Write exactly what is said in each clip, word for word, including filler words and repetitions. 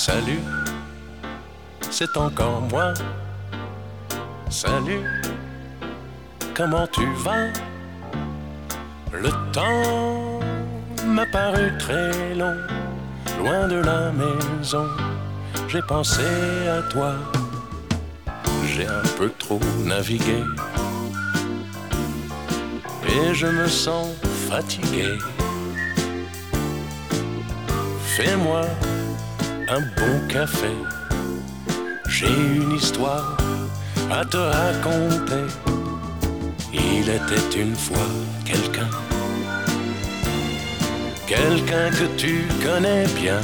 Salut, c'est encore moi. Salut, comment tu vas? Le temps m'a paru très long, loin de la maison, j'ai pensé à toi. J'ai un peu trop navigué et je me sens fatigué. Fais-moi un bon café, j'ai une histoire à te raconter. Il était une fois quelqu'un, quelqu'un que tu connais bien.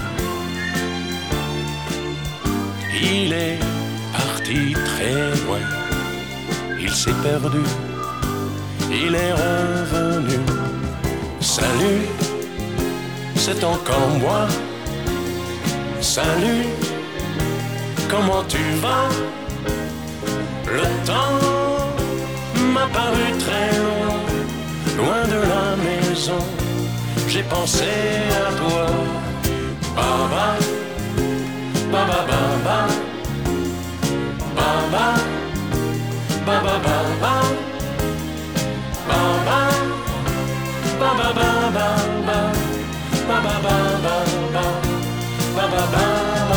Il est parti très loin, il s'est perdu, il est revenu. Salut, c'est encore moi. Salut, comment tu vas? Le temps m'a paru très long, loin de la maison, j'ai pensé à toi. Baba, baba, baba, baba, baba, baba, baba, baba, baba, baba, baba, baba, baba.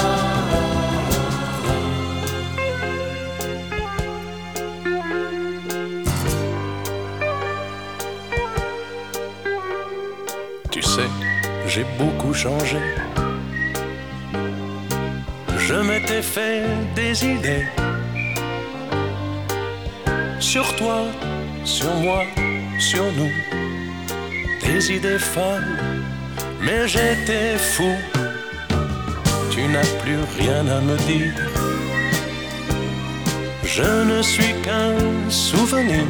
Tu sais, j'ai beaucoup changé. Je m'étais fait des idées sur toi, sur moi, sur nous. Des idées folles, mais j'étais fou. Tu n'as plus rien à me dire. Je ne suis qu'un souvenir.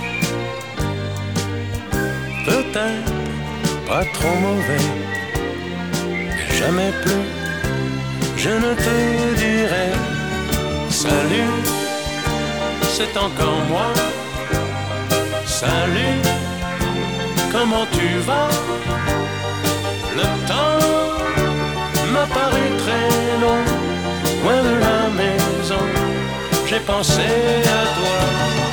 Peut-être pas trop mauvais, et jamais plus je ne te dirai. Salut, c'est encore moi. Salut, comment tu vas? Le temps m'a paru très long, loin de la maison, j'ai pensé à toi.